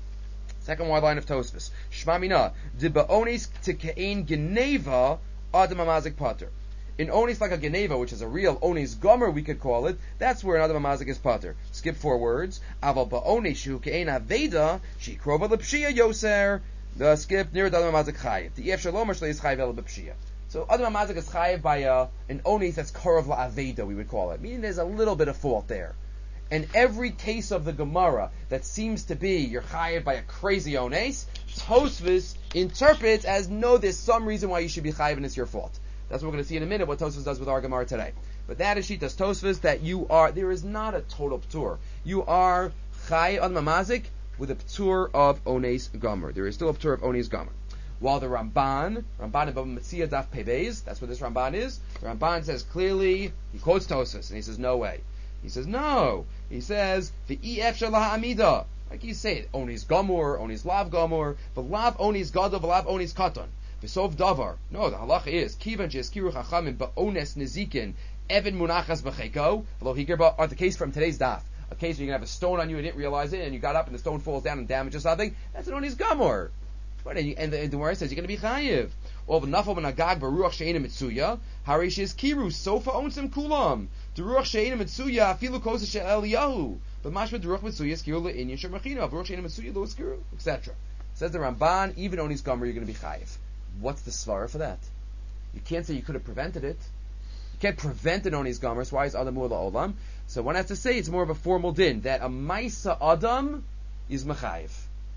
second wide line of Tosfos, Shma mina de ba'onis tikein geneva adam hamazik pater. In onis like a geneva, which is a real onis gomer, we could call it, that's where another mamazik is pater. Skip four words. Aval ba'onis shu ke'en aveda, she krova lepshia yoser. The skip near the other mamazik chayiv. The ef shalom shle is chayiv el b'pshia. So other mamazik is chayiv by uh, an onis that's korov la'aveda, we would call it. Meaning there's a little bit of fault there. And every case of the Gemara that seems to be you're chayiv by a crazy ones, Tosfos interprets as no, there's some reason why you should be chayiv and it's your fault. That's what we're going to see in a minute, what Tosfos does with our Gemara today. But that is Shitas Tosfos, that you are, there is not a total ptur. You are chayiv on mamazik with a ptur of ones gomer. There is still a ptur of ones gomer. While the Ramban, Ramban above Metzia Daf Pevez, that's what this Ramban is. The Ramban says clearly, he quotes Tosfos, and he says, no way. He says, no. He says, the ef shalah amida. Like you say, onis gomor, onis lav gomor, but lav onis gadol, lav onis katan. V'sov davar. No, the halacha is, kivan sheskiru chachamim ba'ones nezikin, even munachas b'cheko, v'lo higir are the case from today's daf. A case where you're going to have a stone on you and didn't realize it, and you got up and the stone falls down and damages something, that's an onis gomor. Right, and, you, and the, the Gemara says you're going to be chayiv. Or v'nafal b'nagag b'ruach she'ena mitzuya, harish is kiru, sofa onsim kulam. The ruach she'ena mitzuya, afilu kosa she'eliyahu. But mashma the ruach mitzuya is kiru le'inyan shemachina, v'ruach she'ena mitzuya lo iskiru, et cetera. Says the Ramban, even onis gomer, you're going to be chayiv. What's the svara for that? You can't say you could have prevented it. You can't prevent an onis gomer, so why is adam ula olam? So one has to say it's more of a formal din, that a maisa adam is mechayiv.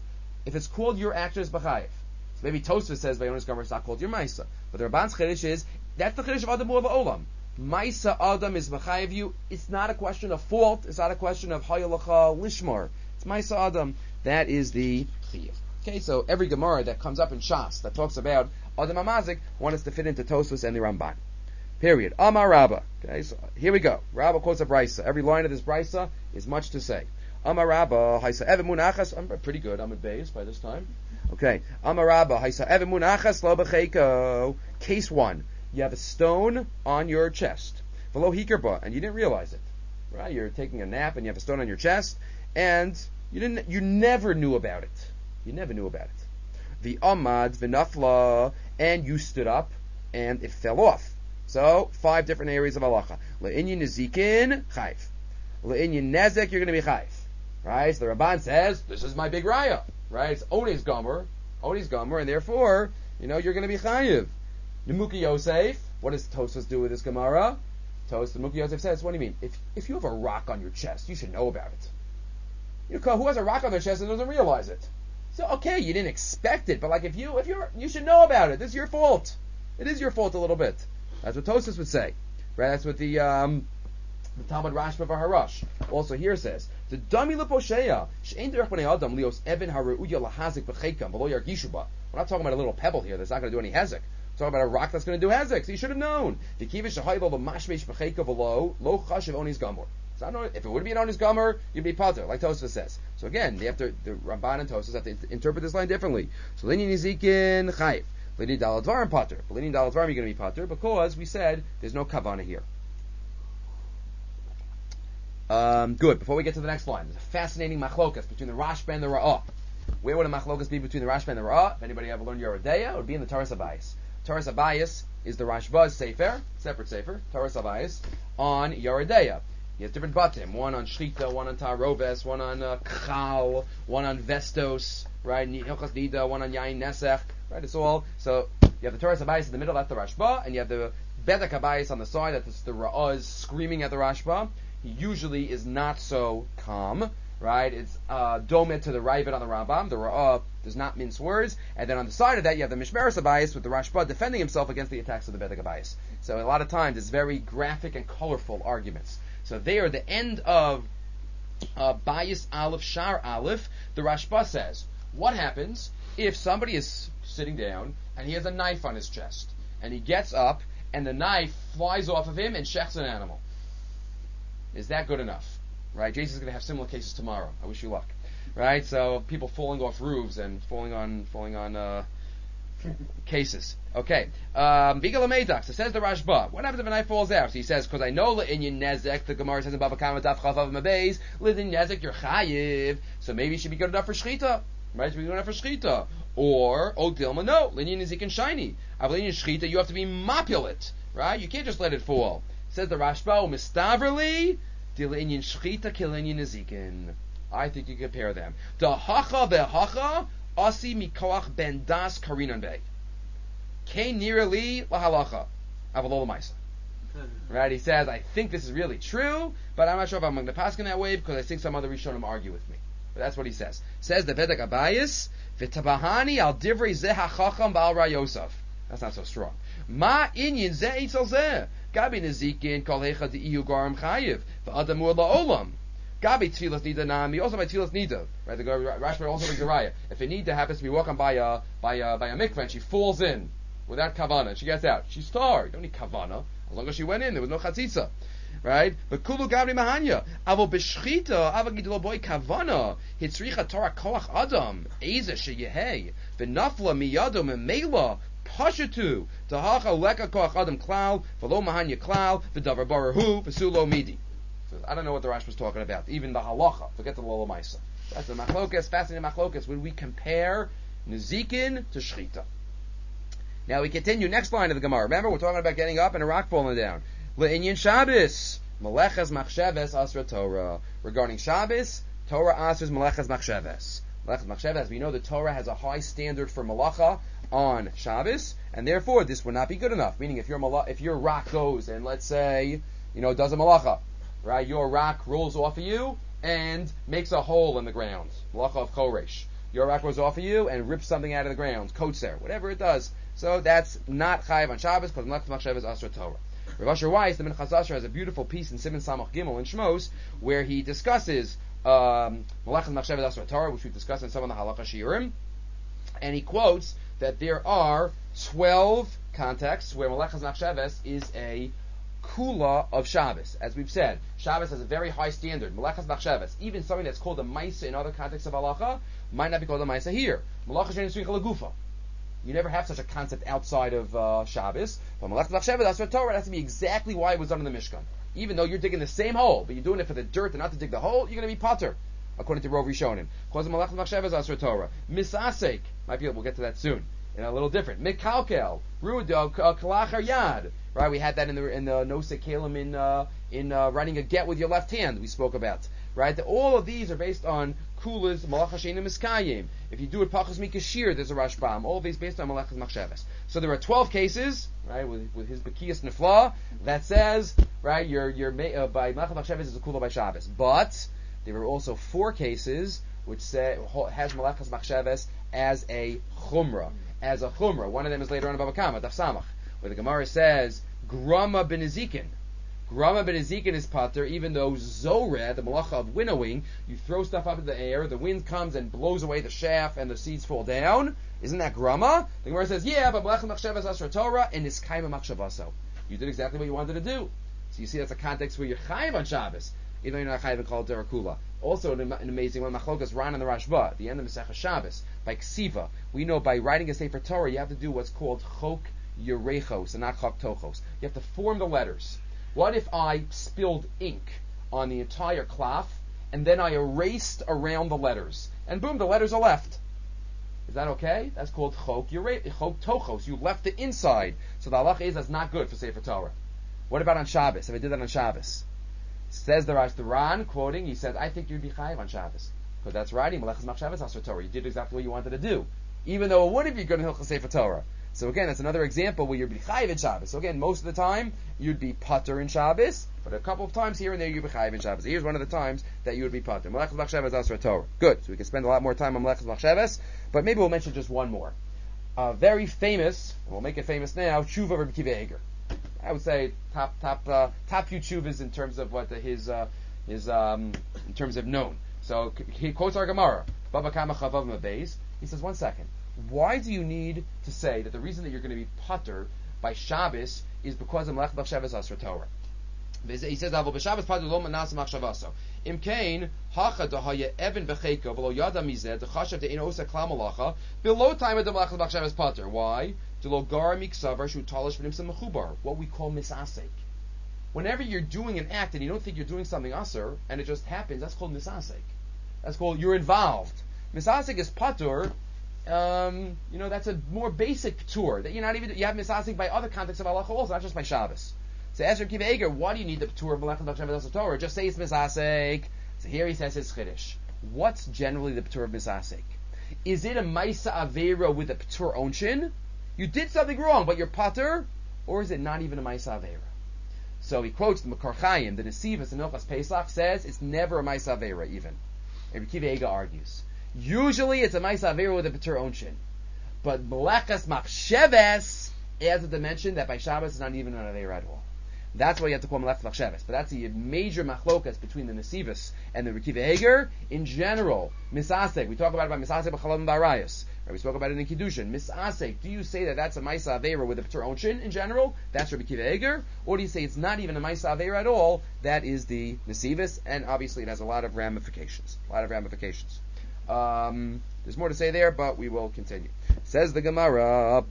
If it's called your action is b'chayiv. So maybe Tosfos says by onis gomer it's not called your maisa. But the Ramban's chiddush is, that's the chiddush of adam ula olam. Maisa adam is b'chayiv you. It's not a question of fault. It's not a question of hayalacha lishmar. It's maisa adam. That is the chiyuv. Okay, so every Gemara that comes up in Shas that talks about adam amazik wants to fit into Tosfos and the Ramban. Period. Amar Rabba. Okay, so here we go. Rabba quotes a brisa. Every line of this brisa is much to say. Amar Rabba, haisa even munachas. I'm pretty good. I'm at base by this time. Okay. Amar Rabba, haisa even munachas lo b'cheiko. Case one. You have a stone on your chest. V'lo hikerba, and you didn't realize it. Right? You're taking a nap and you have a stone on your chest, and you didn't. You never knew about it. You never knew about it. The amad v'nafla, and you stood up and it fell off. So five different areas of halacha. Le'inyan nezikin chayv. Le'inyan nezek, you're going to be chayv. Right? So the Ramban says, this is my big raya. Right? It's onis gomer, onis gomer, and therefore, you know, you're going to be chayiv. Nemuki Yosef, what does Tosfos do with this Gemara? Tosfos, Nemuki Yosef says, what do you mean? If if you have a rock on your chest, you should know about it. You know, who has a rock on their chest and doesn't realize it? So okay, you didn't expect it, but like if you if you're you should know about it. This is your fault. It is your fault a little bit. That's what Tosfos would say. Right? That's what the um the Talmud Rashba V'Harash also here says. The dami leposheya she'ein derech b'nei adam lios even hareuya lahazik b'cheikam v'lo yargishu ba. We're not talking about a little pebble here that's not going to do any hezek. We're talking about a rock that's going to do hezek. So you should have known. The kivish shahaylo b'mashmeish b'cheikav v'lo lo chashiv onis gamor. So if it would be an onis gomer, you'd be pater, like Tosfos says. So again, they have to, the Ramban and Tosfos have to interpret this line differently. So linyan nizikin chayv, linyan dalad dvarim pater, but linyan dalad dvarim you're going to be pater because we said there's no kavana here. Um, good. Before we get to the next line, there's a fascinating machlokas between the Rashba and the Ra'ah. Where would a machlokas be between the Rashba and the Ra'ah? If anybody ever learned Yoreh De'ah, it would be in the Taras Abayis. Taras Abayis is the Rashba's sefer, separate sefer, Taras Abayis, on Yoreh De'ah. He has different batim, one on Shchita, one on Taroves, one on uh, Chal, one on Vestos, right, Hilchas Nida, one on Yain Nesech, right, it's all, so you have the Taras Abayis in the middle, that's the Rashba, and you have the Bedek Abayis on the side, that's the Ra'ah is screaming at the Rashba. He usually is not so calm, right, it's uh, domet to the Ravid on the Rambam, the Ra'ah does not mince words, and then on the side of that you have the Mishmeres Abayis with the Rashba defending himself against the attacks of the Bedek Abayis. So a lot of times it's very graphic and colorful arguments. So there, the end of uh, Bayis Aleph Shar Aleph, the Rashba says, what happens if somebody is sitting down and he has a knife on his chest, and he gets up and the knife flies off of him and shechs an animal? Is that good enough? Right? Jason's going to have similar cases tomorrow. I wish you luck. Right? So people falling off roofs and falling on falling on uh, cases. Okay. Um, Bigal Ameidak. So says the Rashba. What happens if a knife falls out? So he says, because I know L'inyan Nezek, the Gemara says in Bava Kama Daf Chavav Mabeis, L'inyan Nezek, you're chayiv. So maybe it should be good enough for Shchita. Right? It should be good enough for Shchita. Or, oh Dilma, no. L'inyan Nezik and shiny. Av L'inyan Shchita, you have to be mapulet. right? You can't just let it fall. Says the Rashba, Mistavrli, Dil Inyan Shchita Kil Inyan Nezikin. I think you compare them. The Hacha ve'Hacha Asi Mikoach Ben Das Karinan Bey. Kain Nirali Lahalacha. Avalol Maisa. Right? He says, I think this is really true, but I'm not sure if I'm going to pass in that way because I think some other Rishonim argue with me. But that's what he says. Says the Bedek Abayis, V'tabahani al divrei zeh hachacham ba'al rayosaf. That's not so strong. Ma inyan zeh itzel zeh. Gabi nezikin kol hecha de'iyu garam chayiv. V'adamur la'olam. Gabi tfilas nida nami. Also by tfilas nida. Right? The Rashba also brings the raya. If a nida happens to be walking by a, by a, by a mikveh and she falls in without kavana, she gets out. She's tar. You don't need kavana. As long as she went in, there was no chatzitza, right? But kulu gavri mahanya, avo b'shchita, avo gidlo boy kavana, hitzricha Torah koach adam, eza sheyehei, v'nafla miyado memela, pashatu, tahacha leka koach adam klal, v'lo mahanya klal, v'davar barahu, v'sulo midi. So I don't know what the Rash was talking about. Even the halacha, forget the lola maisa. That's the machlokas, fascinating machlokas. When we compare nezikin to shchita. Now we continue, next line of the Gemara. Remember, we're talking about getting up and a rock falling down. Le'inyan Shabbos, Melechas Machsheves Asra Torah. Regarding Shabbos, Torah asers Melechas Machsheves. Melechas Machsheves, we know the Torah has a high standard for Malacha on Shabbos, and therefore this would not be good enough. Meaning, if your mala- if your rock goes and let's say, you know, does a Malacha, right? Your rock rolls off of you and makes a hole in the ground. Malacha of Choresh. Your rock goes off of you and rips something out of the ground. Kotzer, whatever it does. So that's not chayiv on Shabbos because Melechas Machsheves is Asra Torah. Rav Asher Weiss, the Minchas Asher, has a beautiful piece in Siman Samach Gimel in Shmos where he discusses um, Melechas Machsheves Asra Torah, which we've discussed in some of the Halacha Shiurim, and he quotes that there are twelve contexts where Melechas Machsheves is a kula of Shabbos. As we've said, Shabbos has a very high standard. Melechas Machsheves, even something that's called a Maisa in other contexts of Halacha, might not be called a Maisa here. Malacha Shein Sricha Legufa. You never have such a concept outside of uh, Shabbos. But Melechas Machsheves, that's what Torah, has to be exactly why it was done in the Mishkan. Even though you're digging the same hole, but you're doing it for the dirt and not to dig the hole, you're going to be potter, according to Rov Rishonim. Because Melechas Machsheves, that's what Torah. Misasek, might be able, we'll get to that soon. And a little different. Mikalkel, Rudo, Kalachar Yad. Right, we had that in the in the Nosek Kalim in uh, in uh, writing a get with your left hand. We spoke about. Right, the, all of these are based on Kulas, Malacha Sheina Miskayim. If you do it Pachas Mikashir, there's a Rashbam. All of these based on Melechas Machsheves. So there are twelve cases, right, with, with his Bekiyas Nefla, that says, right, your your uh, by Melechas Machsheves is a Kula by Shabbos. But there are also four cases which say has Melechas Machsheves as a Chumrah, as a Chumrah. One of them is later on in Baba Kama, Daf Samach, where the Gemara says Grama ben Ezekin. Grama ben Ezekin is pater, even though Zoreh, the malacha of winnowing, you throw stuff up in the air, the wind comes and blows away the shaft, and the seeds fall down. Isn't that Grama? The Gemara says, yeah, but Melechas Machsheves Asra Torah and Niskaima Machshavaso. You did exactly what you wanted to do. So you see, that's a context where you're chayiv on Shabbos, even though you're not chayiv in Kol Torah Kula. Also, an, an amazing one, Machlokas Ran and the Rashba, the end of Masechah Shabbos, by Ksiva. We know by writing a Sefer Torah, you have to do what's called Chok Yerechos and not Chok Tochos. You have to form the letters. What if I spilled ink on the entire cloth and then I erased around the letters? And boom, the letters are left. Is that okay? That's called Chok Yerechos, Chok Tochos. You left the inside. So the halacha is that's not good for Sefer Torah. What about on Shabbos? If I did that on Shabbos? Says the Rash, the Ran, quoting, he says, I think you'd be chayiv on Shabbos. Because that's writing, Melechas Machsheves Asra Torah. You did exactly what you wanted to do. Even though it wouldn't be good in Hilchos Sefer Torah. So again, that's another example where you'd be chayiv in Shabbos. So again, most of the time, you'd be pater in Shabbos, but a couple of times here and there, you'd be chayiv in Shabbos. Here's one of the times that you would be pater. Melechas Machsheves Asra Torah. Good. So we can spend a lot more time on Melechas Machsheves, but maybe we'll mention just one more. Uh, very famous, and we'll make it famous now, Tshuva Rabbi Akiva Eiger. I would say top top uh, top few tshuvas in terms of what the, his uh, his um, in terms of known. So he quotes our Gemara, Baba Kama Chavav Mabeis. He says, one second. Why do you need to say that the reason that you're going to be pater by Shabbos is because of Melechas Machsheves Asra Torah? He says, "Avo b'Shabbos pater lo manas machshavaso. Im kain hacha dahaya even v'cheika v'lo yada mizeh dechashav de'ino osa klal malacha below time of the Melechas Machsheves pater. Why? Delo gar miksavar shu talish v'nimsa mechubar. What we call misasek. Whenever you're doing an act and you don't think you're doing something aser and it just happens, that's called misasek. That's called you're involved. Misasek is pater. um, you know, that's a more basic tour that you're not even, you have misasik by other contexts of halacha also, not just by Shabbos. So as Reb Kiva Eger, why do you need the tour of Melech Shabbos Torah? Just say it's misasik. So here he says it's chiddush. What's generally the tour of misasik? Is it a Maisa Avera with a P'tur Onshin? You did something wrong, but you're Pater? Or is it not even a Maisa Avera? So he quotes the Makar Chaim, the Nesivas in Hilchas Pesach says it's never a Maisa Avera even. And Kiva Ega argues. Usually it's a Maisa Avera with a P'tur Onshin. But Meleches Machsheves adds a dimension that by Shabbos is not even an Avera at all. That's why you have to call Melech Machsheves. But that's the major machlokas between the Nesivas and the Rekiva Eger. In general, Misasek, we talk about it by Misasek B'Chalav and B'Arayos. Right, we spoke about it in Kiddushin. Misasek, do you say that that's a Maisa Avera with a P'tur Onshin in general? That's Rabbi Kiva Eger. Or do you say it's not even a Maisa Avera at all? That is the Nesivas, and obviously it has a lot of ramifications. A lot of ramifications. Um, there's more to say there, but we will continue. Says the Gemara,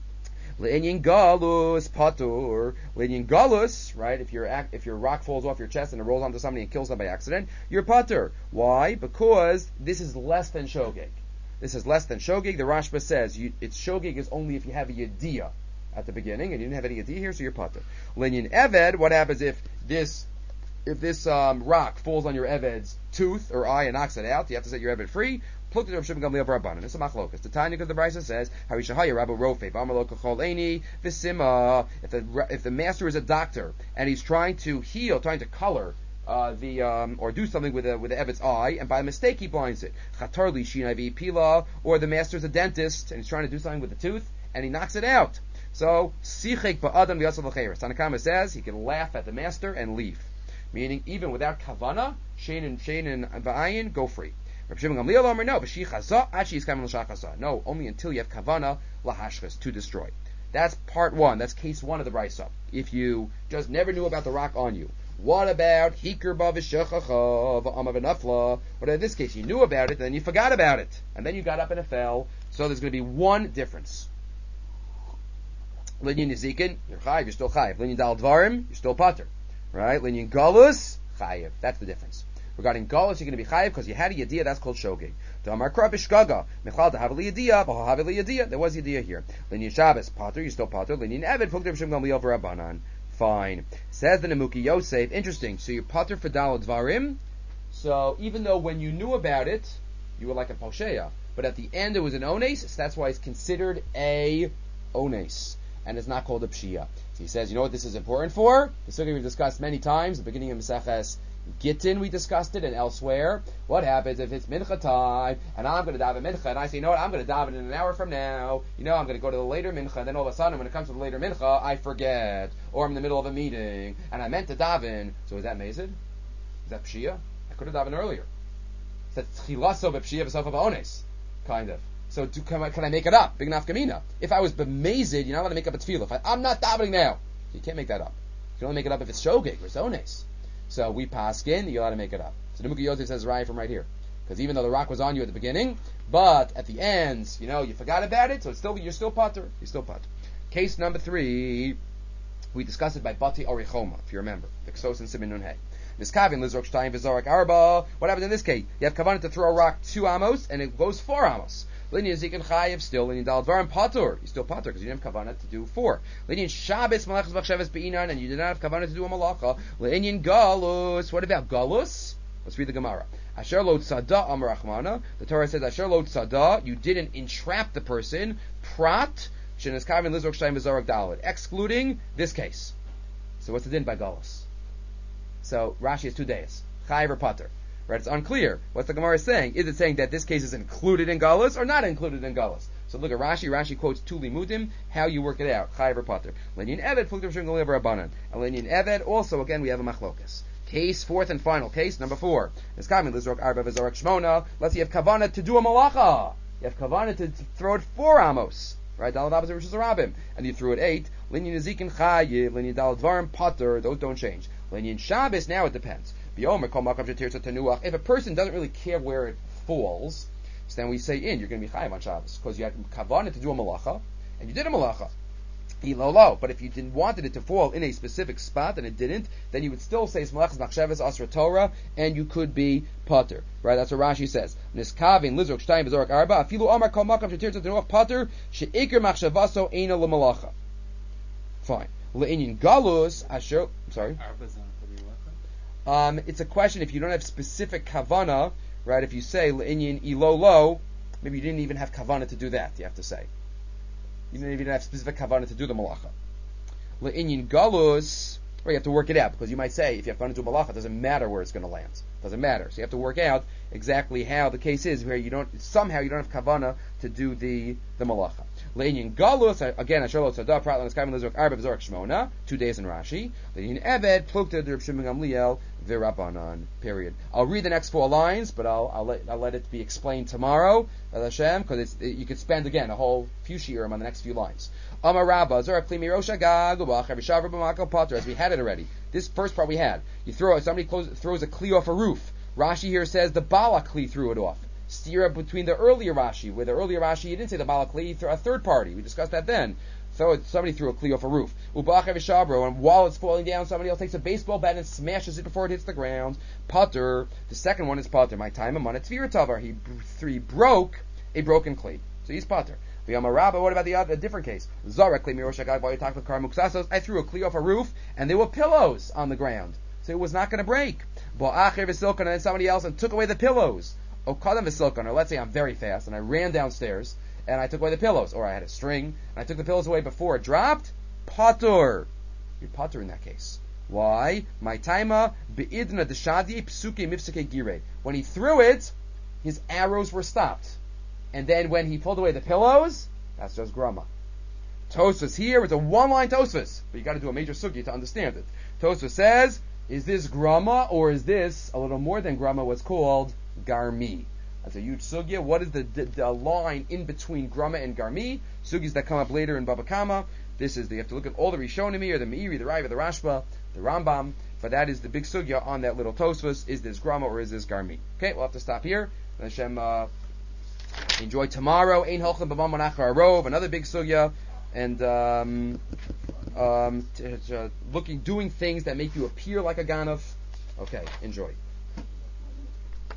Le'inyin galus patur. Le'inyin galus, right? If your act, if your rock falls off your chest and it rolls onto somebody and kills them by accident, you're patur. Why? Because this is less than shogeg. This is less than shogeg. The Rashba says you, it's shogeg is only if you have a yediyah at the beginning, and you didn't have any yediyah here, so you're patur. Le'inyin eved. What happens if this if this um, rock falls on your eved's tooth or eye and knocks it out? You have to set your eved free. Pluked Rav Shimon Gamliel Rabbanan. It's a machlokas. The Tanya, because the Brisa says, "Harishahaya Rabbi Rofe V'Amar Kachol Eini V'Sima." If the if the master is a doctor and he's trying to heal, trying to color uh, the um, or do something with the with the evet's eye, and by mistake he blinds it. Chatar li Shinai Pila. Or the master's a dentist and he's trying to do something with the tooth and he knocks it out. So Sichek Ba'adam V'Yasal L'Cheres. Tanakama says he can laugh at the master and leave, meaning even without kavana, shein and shein and va'ayin, go free. Rav Shimon Gamliel Omer, no, v'shichaza, actually is coming l'shachasa. No, only until you have kavana lahashchas, to destroy. That's part one. That's case one of the brisa. If you just never knew about the rock on you, what about hikr ba v'shechacha v'ama v'nafla? What in this case, you knew about it, then you forgot about it, and then you got up and it fell. So there's going to be one difference. Linyan Nezikin, you're chayiv, you're still chayiv. Linyan Dal Dvarim, you're still pater. Right? Linyan Galus, chayiv. That's the difference. Regarding Galus, you're going to be chayiv because you had a yediyah, that's called shogeg. Damar Kra Bishgaga, Mechal Tahav Liyadiyah, Bahav Liyadiyah, there was yediyah here. Linyan Shabbos, pater, you're still pater. Linyan Eved, Pukter B'Shem Gamliel V'Rabbanan. Fine. Says the Nemuki Yosef, interesting. So you're pater for Dal Dvarim. So even though when you knew about it, you were like a Posheya, but at the end it was an Ones, so that's why it's considered a Ones. And it's not called a pshia. So he says, you know what this is important for? The sugya we've discussed many times. The beginning of Maseches Gittin, we discussed it, and elsewhere. What happens if it's mincha time, and I'm going to daven mincha, and I say, you know what, I'm going to daven in an hour from now. You know, I'm going to go to the later mincha, and then all of a sudden, when it comes to the later mincha, I forget, or I'm in the middle of a meeting, and I meant to daven. So is that mazid? Is that pshia? I could have davened earlier. That's tchilaso b'pshia v'sofa ba'ones, kind of. So do, can, I, can I make it up? Big nafkamina. If I was b'mazid, you're not allowed to make up a tefillah. If I, I'm not davening now. You can't make that up. You can only make it up if it's shogeg or zones. So we paskin, you're allowed to make it up. So the Muki Yosef says right from right here. Because even though the rock was on you at the beginning, but at the end, you know, you forgot about it, so it's still you're still pater. You're still pater. Case number three, we discussed it by Bati Orichoma, if you remember. The Ksos and Simin Nun Hey. Niskavin, Lizrok Shtayim, Vizorak Arba. What happens in this case? You have kavanah to throw a rock two amos, and it goes four amos. Linyan Zikin Chayiv still, Linyan Dal Dvarim Patur. You're still Patur because you didn't have kavanah to do four. Linyan Shabbos Malachas Vachsheves Be'inan, and you did not have kavanah to do a malacha. Linyan Galus. What about Galus? Let's read the Gemara. Asher lo tzada amar Rachmana. The Torah says Asher lo tzada. You didn't entrap the person. Prat Sheniskavin Lizrok Shtayim V'Zorak Daled. Excluding this case. So what's the din by Galus? So Rashi has two days. Chayiv or Patur. Right, it's unclear. What's the Gemara saying? Is it saying that this case is included in Galus or not included in Galus? So look at Rashi. Rashi quotes Tu Limudim, how you work it out. Chayiv or Pater. Linyan Eved, Plukter B'Shem Gamliel V'Rabbanan. And Linyan Eved, also, again, we have a machlokas. Case, fourth and final case, number four. It's coming, Lizrok Arba V'Zorak Shmona. Let's say you have kavanah to do a malacha. You have kavanah to, to throw it four amos. Right, Dalad Abbas Rishus Rabim. And you threw it eight. Linyan Nezikin Chayiv, Linyan Dalad Dvarim Pater. Those don't change. Linyan Shabbos, now it depends. If a person doesn't really care where it falls, so then we say in, you're going to be chayiv on Shabbos, because you had kavanah to do a malacha, and you did a malacha. Ilolo. But if you didn't wanted it to fall in a specific spot and it didn't, then you would still say Smalachas Machshavas Asra Torah, and you could be Potter. Right? That's what Rashi says. Niskavin Lizrok Shtayim Bezorak Arba Afilu Amar Kol Makam Shetir Tzanoach Potter Sheikir Machshavaso Eina Lamalacha. Fine. Le'inyin Galus Asher. Sorry. Um, it's a question if you don't have specific kavana, right? If you say Le'inyin Ilolo, maybe you didn't even have kavana to do that. You have to say. Even if you didn't have specific kavanah to do the malacha. Le'inyin galus, or you have to work it out, because you might say, if you have kavanah to do malacha, it doesn't matter where it's going to land. It doesn't matter. So you have to work out exactly how the case is, where you don't, somehow you don't have kavanah to do the, the malacha. Le'inyin galus, again, Asherlo Tzaddah, Prat, Lanis Kaim, Lizrok, Arba, V'Zorak, Shmona, two days in Rashi. Le'inyin Eved, Plukta, Reb Shimon Gamliel, V'Rabbanan, period. I'll read the next four lines, but I'll, I'll let, I'll let it be explained tomorrow, Hashem, because it's, it, you could spend, again, a whole few shiurim on the next few lines. Amar Rabba, Zorak, Klimi, Rosh Agag, Ubach, Avishav, B'Makal, Potter, as we had it already. This first part we had. You throw, somebody close, throws a kli off a roof. Rashi here says the Bala kli threw it off. Steer between the earlier Rashi, where the earlier Rashi, you didn't say the Bala kli, a third party. We discussed that then. So somebody threw a kli off a roof. Ubach Avishabro, and while it's falling down, somebody else takes a baseball bat and smashes it before it hits the ground. Potter. The second one is Potter. My time amon it Tavar. He three broke a broken kli. So he's Potter. V'yamar Rabba, what about the other, a different case? Zarek kli mirosh hagag while you talk with kar muksasos. I threw a kli off a roof, and there were pillows on the ground. So it was not going to break. Bo'acher v'silkan, and then somebody else and took away the pillows. Okadam v'silkan, or let's say I'm very fast, and I ran downstairs, and I took away the pillows, or I had a string, and I took the pillows away before it dropped. Potter. You're Potter in that case. Why? My taima be'idna deshadi psuke mifsake gire. When he threw it, his arrows were stopped. And then when he pulled away the pillows, that's just grama. Tosfos here, it's a one-line Tosfos, but you got to do a major sugya to understand it. Tosfos says, is this grama, or is this, a little more than grama, what's called garmi? That's a huge sugya. What is the, the, the line in between grama and garmi? Sugyas that come up later in Baba Kama. This is, the, you have to look at all the Rishonim here, the Meiri, the Raiva, the Rashba, the Rambam, but that is the big sugya on that little Tosfos. Is this grama or is this garmi? Okay, we'll have to stop here. Hashem, uh, enjoy tomorrow. Ein Holchem B'Mam Monachar Arov, another big sugya, and um, um, t- t- uh, looking, doing things that make you appear like a ganav. Okay, enjoy.